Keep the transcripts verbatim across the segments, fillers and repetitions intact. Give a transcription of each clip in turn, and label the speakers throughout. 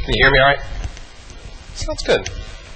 Speaker 1: Can you hear me all right? Sounds good.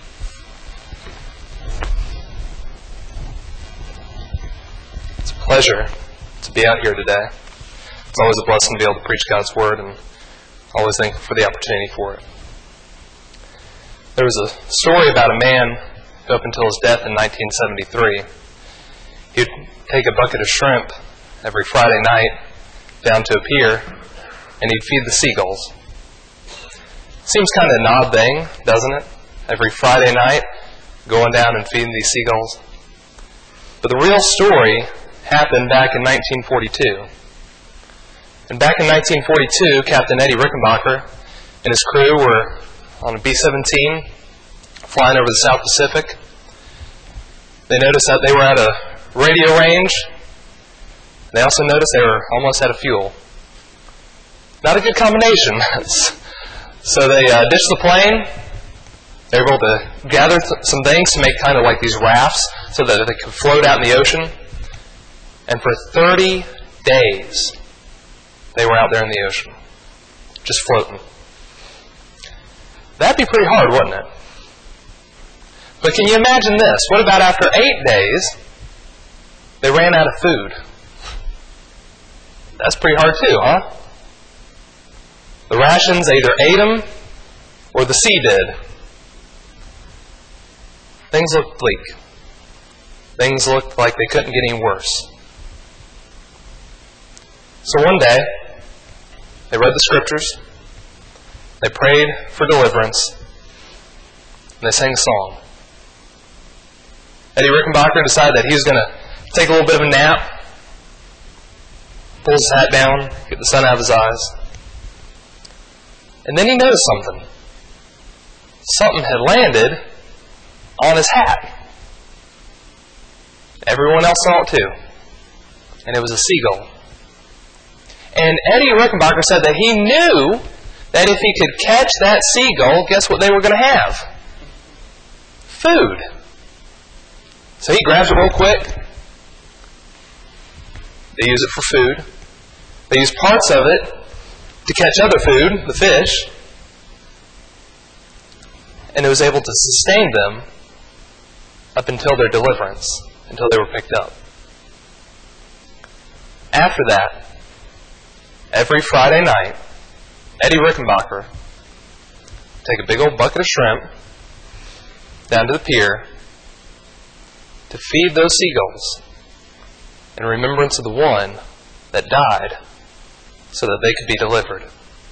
Speaker 1: It's a pleasure to be out here today. It's always a blessing to be able to preach God's Word, and always thankful for the opportunity for it. There was a story about a man who, up until his death in nineteen seventy-three, he'd take a bucket of shrimp every Friday night down to a pier, and he'd feed the seagulls. Seems kind of an odd thing, doesn't it? Every Friday night, going down and feeding these seagulls. But the real story happened back in nineteen forty-two. And back in nineteen forty-two, Captain Eddie Rickenbacker and his crew were on a B seventeen flying over the South Pacific. They noticed that they were at a radio range. They also noticed they were almost out of fuel. Not a good combination. So they uh, ditched the plane. They were able to gather th- some things to make kind of like these rafts so that they could float out in the ocean. And for thirty days, they were out there in the ocean, just floating. That'd be pretty hard, wouldn't it? But can you imagine this? What about after eight days, they ran out of food? That's pretty hard too, huh? The rations either ate them or the sea did. Things looked bleak. Things looked like they couldn't get any worse. So one day, they read the scriptures, they prayed for deliverance, and they sang a song. Eddie Rickenbacker decided that he was going to take a little bit of a nap, pull his hat down, get the sun out of his eyes. And then he noticed something. Something had landed on his hat. Everyone else saw it too. And it was a seagull. And Eddie Rickenbacker said that he knew that if he could catch that seagull, guess what they were going to have? Food. So he grabs it real quick. They use it for food. They use parts of it to catch other food, the fish, and it was able to sustain them up until their deliverance, until they were picked up. After that, every Friday night, Eddie Rickenbacker would take a big old bucket of shrimp down to the pier to feed those seagulls in remembrance of the one that died so that they could be delivered.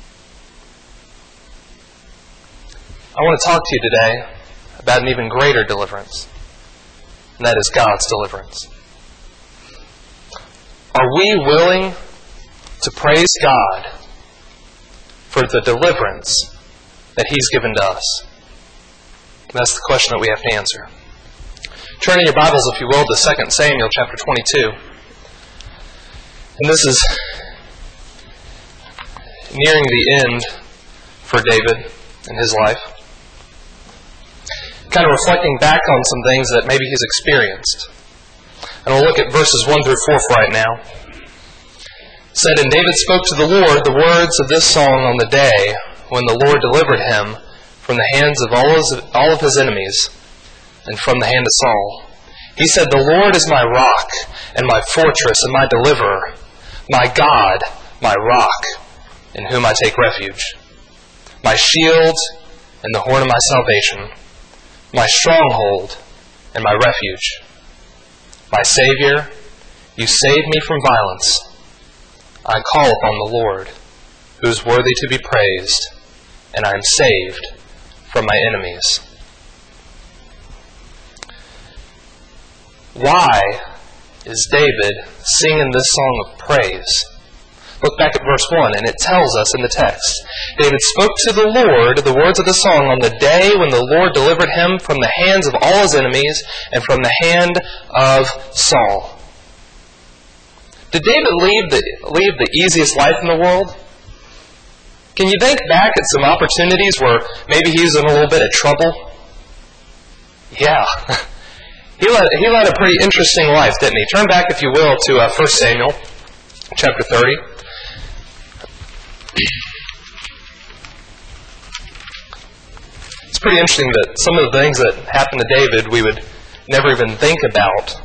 Speaker 1: I want to talk to you today about an even greater deliverance, and that is God's deliverance. Are we willing to praise God for the deliverance that He's given to us? That's the question that we have to answer. Turn in your Bibles, if you will, to Second Samuel chapter twenty-two. And this is nearing the end for David in his life. Kind of reflecting back on some things that maybe he's experienced. And we'll look at verses one through four right now. It said, "And David spoke to the Lord the words of this song on the day when the Lord delivered him from the hands of all his, all of his enemies and from the hand of Saul. He said, 'The Lord is my rock and my fortress and my deliverer, my God, my rock, in whom I take refuge, my shield and the horn of my salvation, my stronghold and my refuge. My Savior, you save me from violence. I call upon the Lord, who is worthy to be praised, and I am saved from my enemies.'" Why is David singing this song of praise? Look back at verse one, and it tells us in the text, "David spoke to the Lord the words of the song on the day when the Lord delivered him from the hands of all his enemies and from the hand of Saul." Did David leave the, leave the easiest life in the world? Can you think back at some opportunities where maybe he was in a little bit of trouble? Yeah. He led, he led a pretty interesting life, didn't he? Turn back, if you will, to uh, First Samuel chapter thirty. It's pretty interesting that some of the things that happened to David we would never even think about.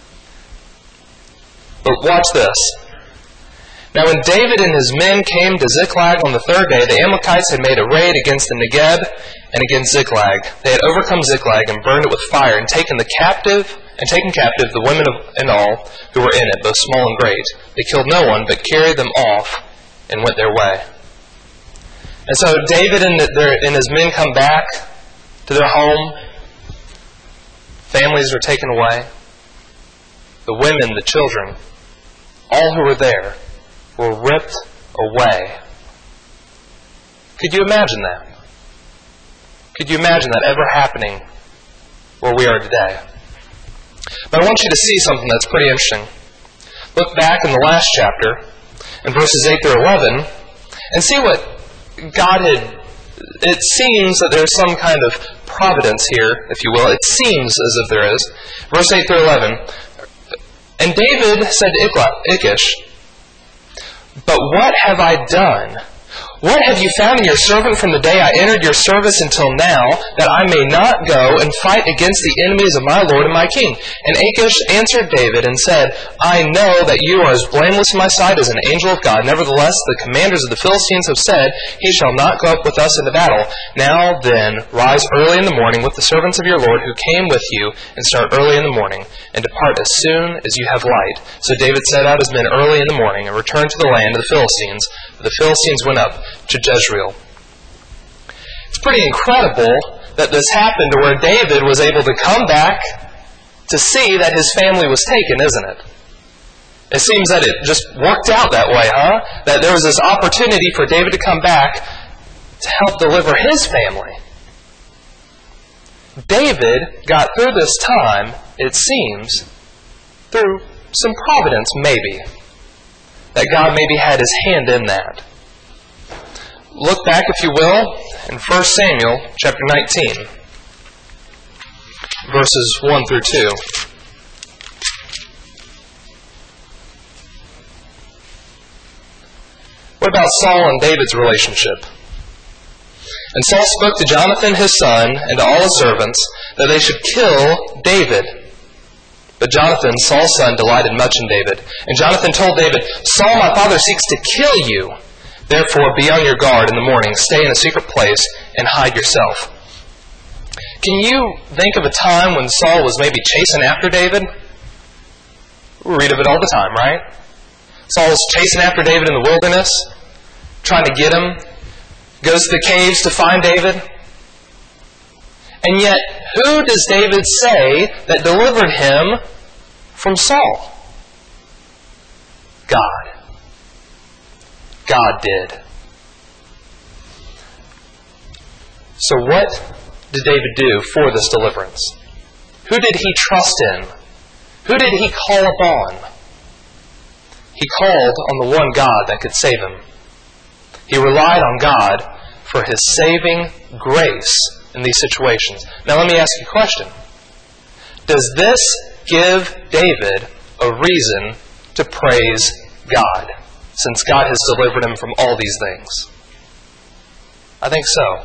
Speaker 1: But watch this. Now when David and his men came to Ziklag on the third day, the Amalekites had made a raid against the Negeb and against Ziklag. They had overcome Ziklag and burned it with fire, and taken the captive and taken captive the women of, and all who were in it, both small and great. They killed no one, but carried them off and went their way. And so David and, their, and his men come back to their home. Families are taken away. The women, the children, all who were there were ripped away. Could you imagine that? Could you imagine that ever happening where we are today? But I want you to see something that's pretty interesting. Look back in the last chapter, in verses eight through eleven, and see what God had... It seems that there's some kind of providence here, if you will. It seems as if there is. Verse eight through eleven. And David said to Ichish, "But what have I done? What have you found in your servant from the day I entered your service until now, that I may not go and fight against the enemies of my Lord and my king?" And Achish answered David and said, "I know that you are as blameless in my sight as an angel of God. Nevertheless, the commanders of the Philistines have said, He shall not go up with us into battle. Now then, rise early in the morning with the servants of your Lord who came with you, and start early in the morning, and depart as soon as you have light." So David set out his men early in the morning, and returned to the land of the Philistines. But the Philistines went up to Jezreel. It's pretty incredible that this happened to where David was able to come back to see that his family was taken, isn't it? It seems that it just worked out that way, huh? That there was this opportunity for David to come back to help deliver his family. David got through this time, it seems, through some providence, maybe. That God maybe had his hand in that. Look back, if you will, in First Samuel chapter nineteen, verses one through two. What about Saul and David's relationship? "And Saul spoke to Jonathan his son and to all his servants that they should kill David. But Jonathan, Saul's son, delighted much in David. And Jonathan told David, 'Saul my father seeks to kill you. Therefore be on your guard in the morning, stay in a secret place, and hide yourself.'" Can you think of a time when Saul was maybe chasing after David? We read of it all the time, right? Saul was chasing after David in the wilderness, trying to get him, goes to the caves to find David. And yet, who does David say that delivered him from Saul? God. God did. So what did David do for this deliverance? Who did he trust in? Who did he call upon? He called on the one God that could save him. He relied on God for his saving grace in these situations. Now let me ask you a question. Does this give David a reason to praise God, since God has delivered him from all these things? I think so.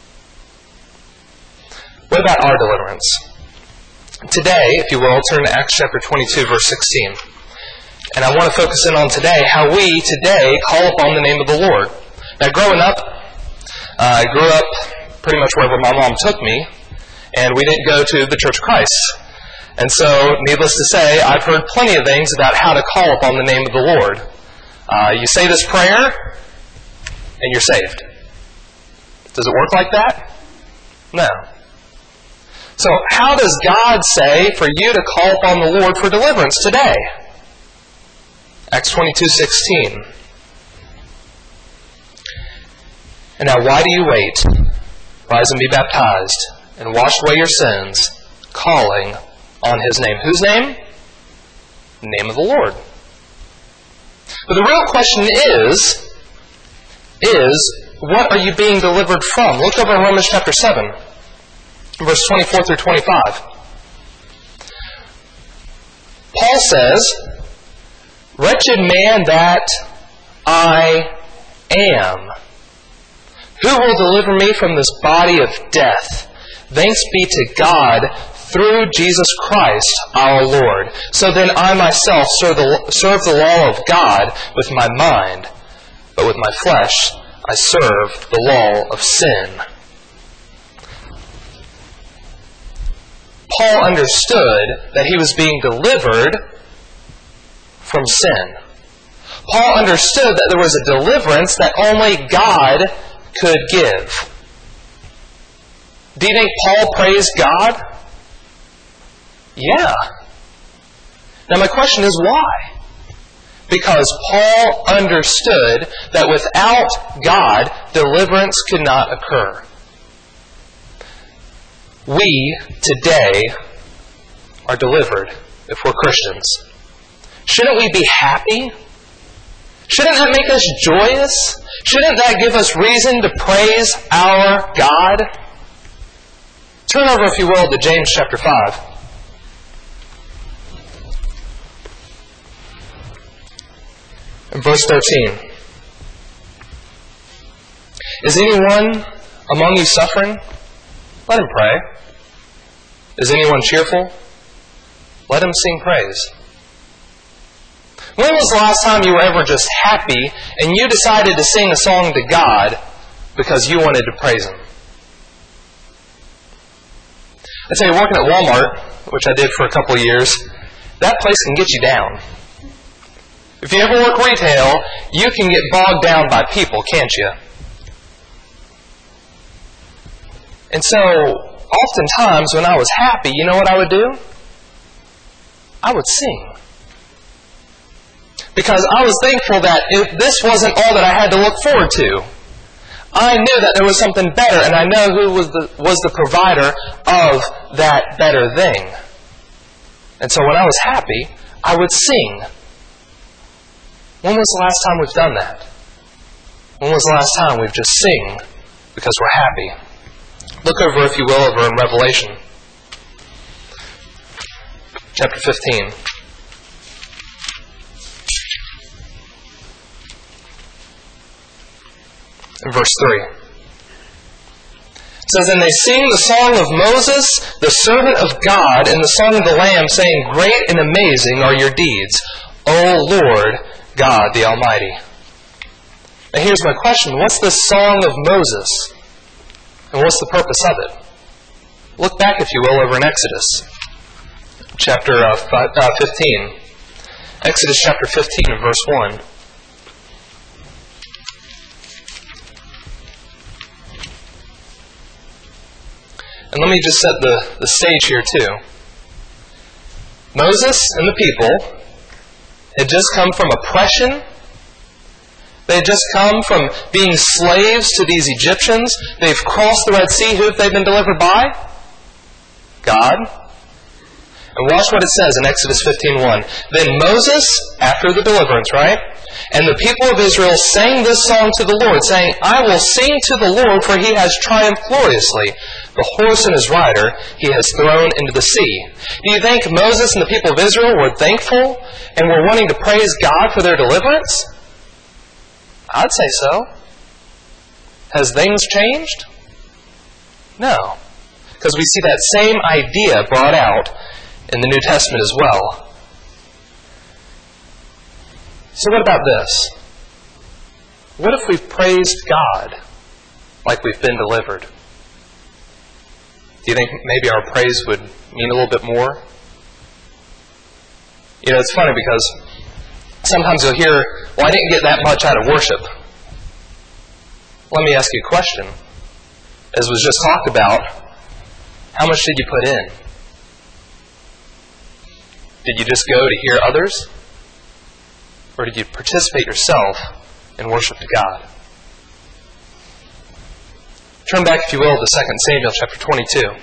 Speaker 1: What about our deliverance? Today, if you will, turn to Acts chapter twenty-two, verse sixteen. And I want to focus in on today, how we today call upon the name of the Lord. Now growing up, uh, I grew up pretty much wherever my mom took me, and we didn't go to the Church of Christ. And so, needless to say, I've heard plenty of things about how to call upon the name of the Lord. Uh, you say this prayer, and you're saved. Does it work like that? No. So, how does God say for you to call upon the Lord for deliverance today? Acts twenty-two sixteen. "And now why do you wait? Rise and be baptized, and wash away your sins, calling on His name." Whose name? The name of the Lord. But the real question is, is, what are you being delivered from? Look over in Romans chapter seven, verse twenty-four through twenty-five. Paul says, "Wretched man that I am, Who will deliver me from this body of death? Thanks be to God through Jesus Christ our Lord. So then I myself serve the, serve the law of God with my mind, but with my flesh I serve the law of sin. Paul understood that he was being delivered from sin. Paul understood that there was a deliverance that only God could give. Do you think Paul praised God? Yeah. Now my question is why? Because Paul understood that without God, deliverance could not occur. We today are delivered if we're Christians. Shouldn't we be happy? Shouldn't that make us joyous? Shouldn't that give us reason to praise our God? Turn over, if you will, to James chapter five. And verse thirteen. Is anyone among you suffering? Let him pray. Is anyone cheerful? Let him sing praise. When was the last time you were ever just happy and you decided to sing a song to God because you wanted to praise Him? I tell you, working at Walmart, which I did for a couple of years, that place can get you down. If you ever work retail, you can get bogged down by people, can't you? And so, oftentimes when I was happy, you know what I would do? I would sing. Because I was thankful that if this wasn't all that I had to look forward to, I knew that there was something better, and I know who was the, was the provider of that better thing. And so when I was happy, I would sing. When was the last time we've done that? When was the last time we've just sing because we're happy? Look over, if you will, over in Revelation chapter fifteen. In verse three. It says, And they sing the song of Moses, the servant of God, and the song of the Lamb, saying, Great and amazing are your deeds, O Lord God the Almighty. Now here's my question. What's the song of Moses? And what's the purpose of it? Look back, if you will, over in Exodus chapter uh, five, uh, fifteen. Exodus chapter fifteen and verse one. And let me just set the, the stage here too. Moses and the people had just come from oppression. They had just come from being slaves to these Egyptians. They've crossed the Red Sea. Who have they been delivered by? God. And watch what it says in Exodus fifteen one. Then Moses, after the deliverance, right? And the people of Israel sang this song to the Lord, saying, I will sing to the Lord, for He has triumphed gloriously. The horse and his rider He has thrown into the sea. Do you think Moses and the people of Israel were thankful and were wanting to praise God for their deliverance? I'd say so. Has things changed? No. Because we see that same idea brought out in the New Testament as well. So what about this? What if we've praised God like we've been delivered? Do you think maybe our praise would mean a little bit more? You know, it's funny because sometimes you'll hear, well, I didn't get that much out of worship. Let me ask you a question. As was just talked about, how much did you put in? Did you just go to hear others? Or did you participate yourself in worship to God? Turn back, if you will, to Second Samuel chapter twenty-two.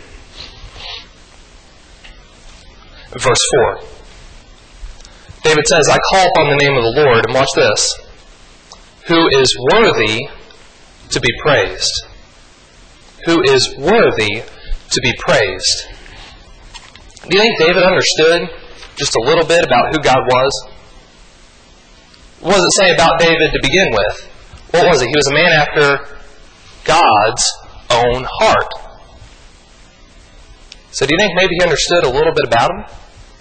Speaker 1: Verse four. David says, I call upon the name of the Lord, and watch this, who is worthy to be praised. Who is worthy to be praised. Do you think David understood just a little bit about who God was? What does it say about David to begin with? What was it? He was a man after God's own heart. So do you think maybe he understood a little bit about him?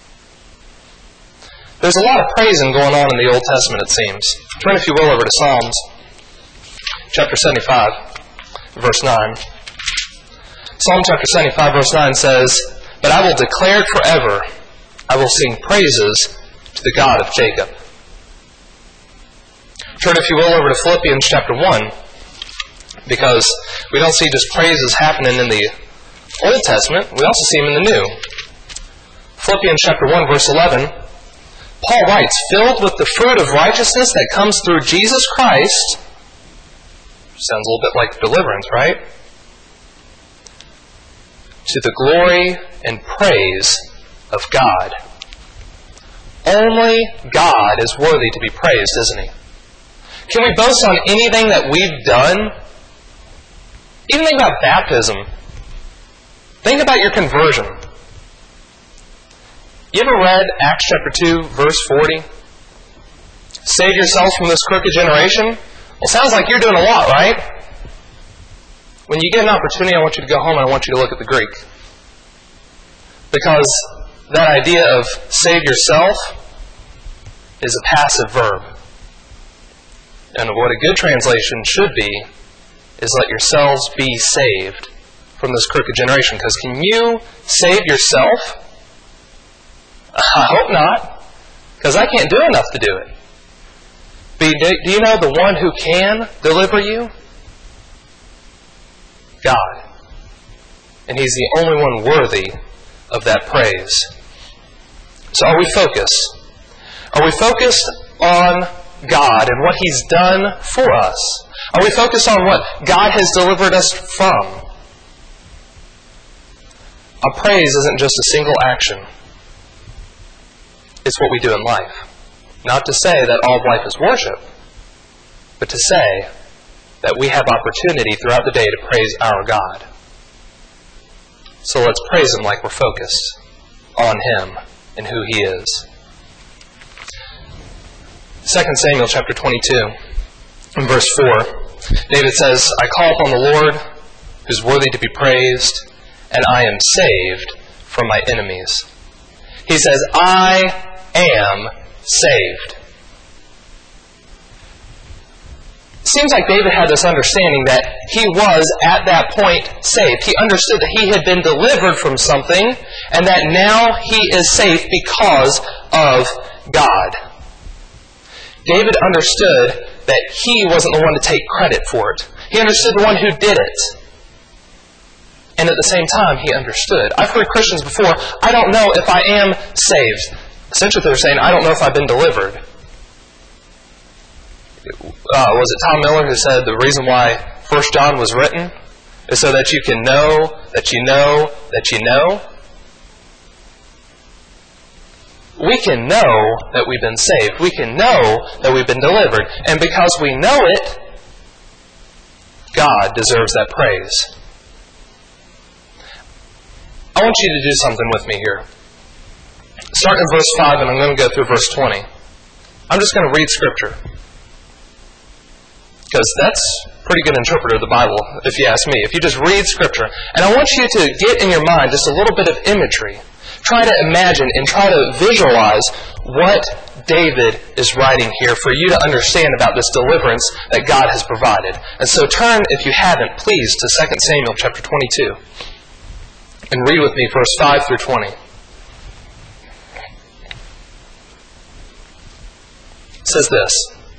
Speaker 1: There's a lot of praising going on in the Old Testament, it seems. Turn, if you will, over to Psalms chapter seventy-five, verse nine. Psalm chapter seventy-five, verse nine says, "But I will declare it forever. I will sing praises to the God of Jacob." Turn, if you will, over to Philippians chapter one, because we don't see just praises happening in the Old Testament, we also see them in the New. Philippians chapter one, verse eleven, Paul writes, "Filled with the fruit of righteousness that comes through Jesus Christ," sounds a little bit like deliverance, right? "To the glory and praise of God." Only God is worthy to be praised, isn't He? Can we boast on anything that we've done? Even think about baptism. Think about your conversion. You ever read Acts chapter two, verse forty? "Save yourselves from this crooked generation"? Well, sounds like you're doing a lot, right? When you get an opportunity, I want you to go home and I want you to look at the Greek. Because that idea of save yourself is a passive verb. And what a good translation should be is "let yourselves be saved from this crooked generation." Because can you save yourself? I hope not, because I can't do enough to do it. But do you know the one who can deliver you? God. And He's the only one worthy of that praise. So are we focused? Are we focused on God and what He's done for us? Are we focused on what God has delivered us from? Our praise isn't just a single action. It's what we do in life. Not to say that all of life is worship, but to say that we have opportunity throughout the day to praise our God. So let's praise Him like we're focused on Him and who He is. Second Samuel chapter twenty-two, in verse four, David says, "I call upon the Lord, who's worthy to be praised, and I am saved from my enemies." He says, "I am saved." It seems like David had this understanding that he was, at that point, saved. He understood that he had been delivered from something, and that now he is safe because of God. David understood that he wasn't the one to take credit for it. He understood the one who did it. And at the same time, he understood. I've heard Christians before, "I don't know if I am saved." Essentially, they're saying, "I don't know if I've been delivered." Uh, was it Tom Miller who said the reason why First John was written is so that you can know, that you know, that you know? We can know that we've been saved. We can know that we've been delivered. And because we know it, God deserves that praise. I want you to do something with me here. Start in verse five, and I'm going to go through verse twenty. I'm just going to read Scripture. Because that's a pretty good interpreter of the Bible, if you ask me. If you just read Scripture. And I want you to get in your mind just a little bit of imagery. Try to imagine and try to visualize what David is writing here for you to understand about this deliverance that God has provided. And so turn, if you haven't, please, to Second Samuel chapter twenty-two. And read with me verse five through twenty. It says this,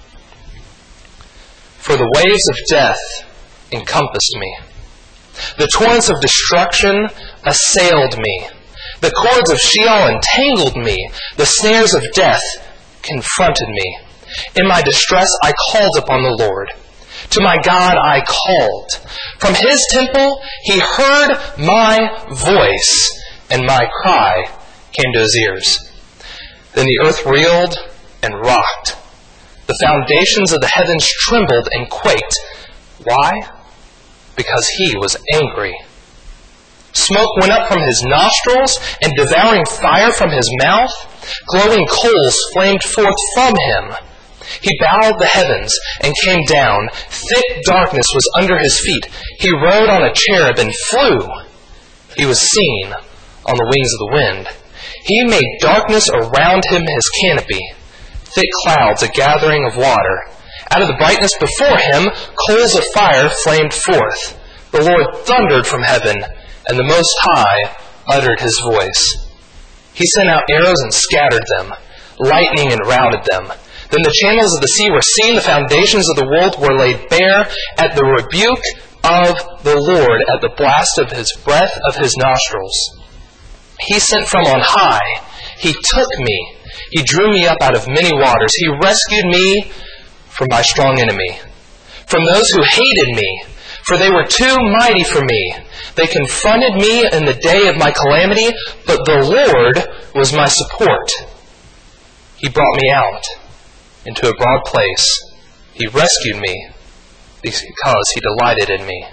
Speaker 1: "For the waves of death encompassed me. The torrents of destruction assailed me. The cords of Sheol entangled me. The snares of death confronted me. In my distress I called upon the Lord. To my God I called. From His temple He heard my voice, and my cry came to His ears. Then the earth reeled and rocked. The foundations of the heavens trembled and quaked." Why? Because He was angry. "Smoke went up from His nostrils, and devouring fire from His mouth. Glowing coals flamed forth from Him. He bowed the heavens and came down. Thick darkness was under his feet. He rode on a cherub and flew. He was seen on the wings of the wind. He made darkness around him his canopy, thick clouds a gathering of water. Out of the brightness before him, coals of fire flamed forth. The Lord thundered from heaven, and the Most High uttered his voice. He sent out arrows and scattered them. Lightning enrouted them. Then the channels of the sea were seen, the foundations of the world were laid bare at the rebuke of the Lord, at the blast of his breath of his nostrils. He sent from on high. He took me. He drew me up out of many waters. He rescued me from my strong enemy, from those who hated me, for they were too mighty for me. They confronted me in the day of my calamity, but the Lord was my support. He brought me out into a broad place. He rescued me because he delighted in me.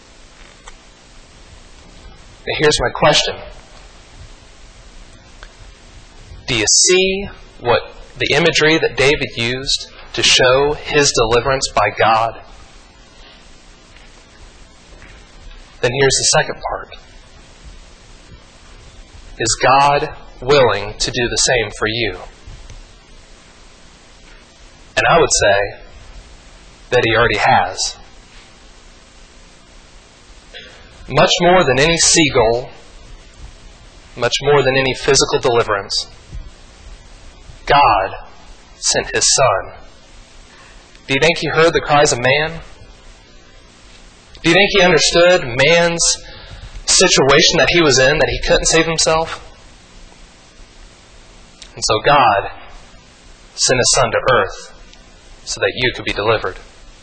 Speaker 1: Now here's my question. Do you see what the imagery that David used to show his deliverance by God? Then here's the second part. Is God willing to do the same for you? And I would say that he already has. Much more than any seagull, much more than any physical deliverance, God sent his Son. Do you think he heard the cries of man? Do you think he understood man's situation that he was in, that he couldn't save himself? And so God sent his Son to earth so that you could be delivered.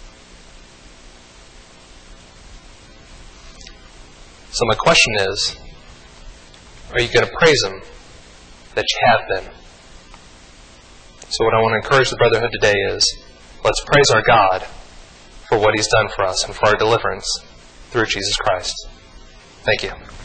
Speaker 1: So my question is, are you going to praise him that you have been? So what I want to encourage the brotherhood today is, let's praise our God for what he's done for us and for our deliverance through Jesus Christ. Thank you.